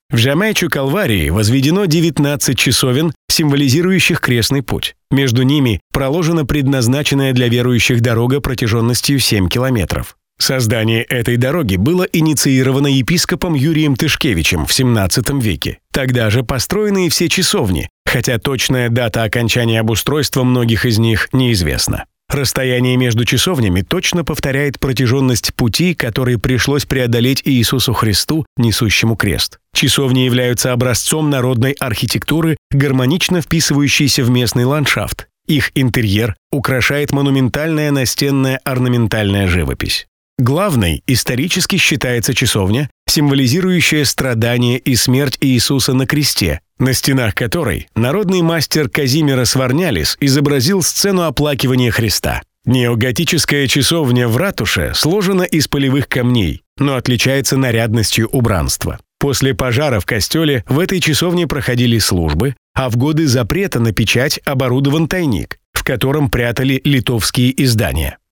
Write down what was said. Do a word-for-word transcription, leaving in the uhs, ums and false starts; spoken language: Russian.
В Жамайчу-Калварии возведено девятнадцать часовен, символизирующих крестный путь. Между ними проложена предназначенная для верующих дорога протяженностью семь километров. Создание этой дороги было инициировано епископом Юрием Тышкевичем в семнадцатом веке. Тогда же построены и все часовни, хотя точная дата окончания обустройства многих из них неизвестна. Расстояние между часовнями точно повторяет протяженность пути, который пришлось преодолеть Иисусу Христу, несущему крест. Часовни являются образцом народной архитектуры, гармонично вписывающейся в местный ландшафт. Их интерьер украшает монументальная настенная орнаментальная живопись. Главной исторически считается часовня, символизирующая страдания и смерть Иисуса на кресте, на стенах которой народный мастер Казимирос Варнялис изобразил сцену оплакивания Христа. Неоготическая часовня в ратуше сложена из полевых камней, но отличается нарядностью убранства. После пожара в костеле в этой часовне проходили службы, а в годы запрета на печать оборудован тайник, в котором прятали литовские издания.